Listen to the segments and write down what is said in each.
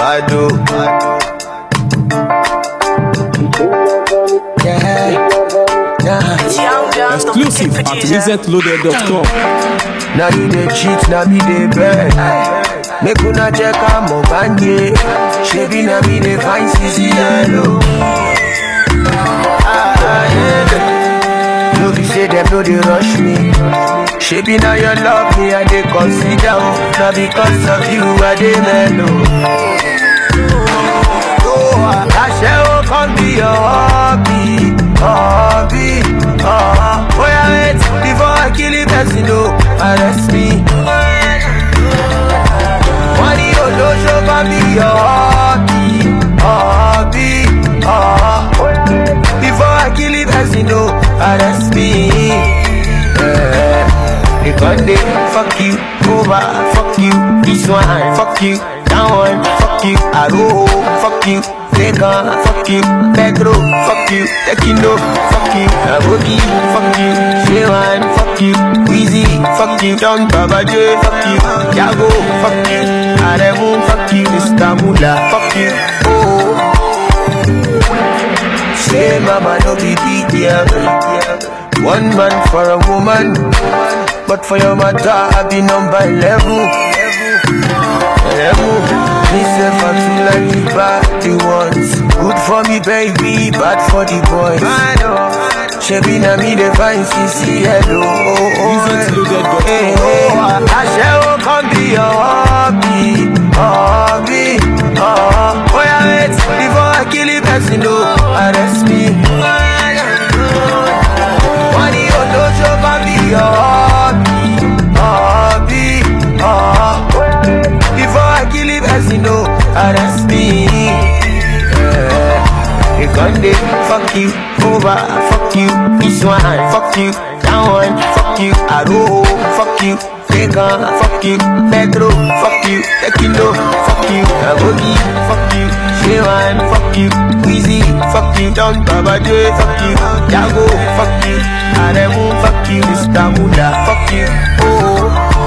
Bado. Exclusive at ResetLoaded.com. Now you dey cheat, now me dey beg. Make una check am up and yeah. Shebi na me dey find CC hello. No be say them no dey rush me. Shebi na your love me I dey consider. Now because of you I dey mellow. Ashe come be your hobby, hobby. Oh yeah, wait before I kill it, person no arrest me. Money no show can be your hobby, hobby. Before I kill it, person no arrest me. They gon' dey fuck you over, fuck you this one, fuck you that one, fuck you Aro, fuck you Vegan, fuck you Pedro, fuck you Tekindo, fuck you Abogi, fuck you Shewan, fuck you Weezy, fuck you Don Baba J, fuck you Jago, fuck you Aremu, fuck you Mr. Mula, fuck you Oh say mama no be big deal. One man for a woman, but for your matter I be number 11. Me say for two like the bad the ones. Good for me baby, bad for the boys. Shebi na me dey find CC hello. I shall come be your hobby, hobby. Oh yeah wait before I kill it, person no arrest me. Money no show can be your hobby, hobby. Before I kill it, person no arrest me. They gon' dey fuck you over, fuck you this one, fuck you that one, fuck you Aro, fuck you Vegan, fuck you Pedro, fuck you Tekindo, fuck you Abogi, fuck you Shewan, fuck you Weezy, fuck you Don Baba J, fuck you Jago, fuck you Aremu, fuck you Mr. Mula, fuck you Oh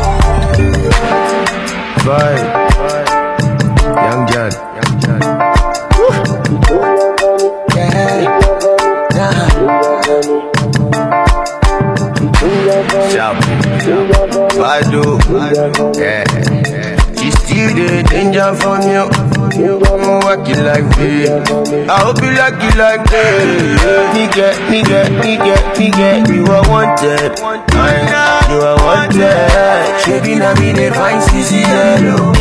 bye Young John Bado, yeah. She still the danger from you. I'm working like me. I hope you like it like that. Nigga, you are wanted. You are wanted. Shebi na me dey find CC hello.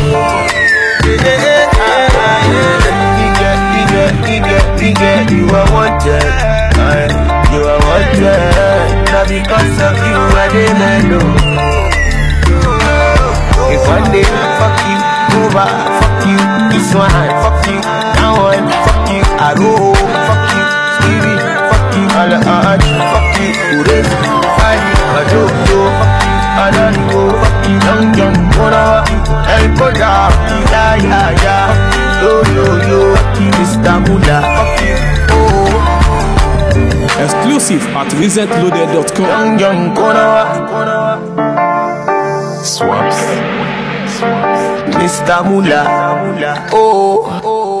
Nigga, you are wanted. You are wanted. Now because of you I dey mellow. If one day fuck you over, fuck you this one, fuck you that one, fuck you Aro, fuck you Stevie, fuck you Alahaj, fuck you Ures, Fadi, Adodo, fuck you Adanigo, fuck you Young John, Monawa, El Koda, ya, yo, fuck you Mr. Mula, fuck you Exclusive at ResetLoaded.com. Young John, Monawa, Swaps, Mr. Mula, oh.